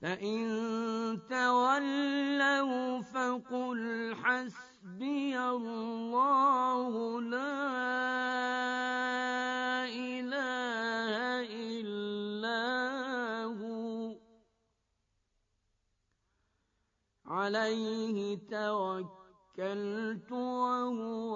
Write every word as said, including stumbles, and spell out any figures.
فإن تولوا فقل حسبي الله لا إله إلا هو عليه توكلت وهو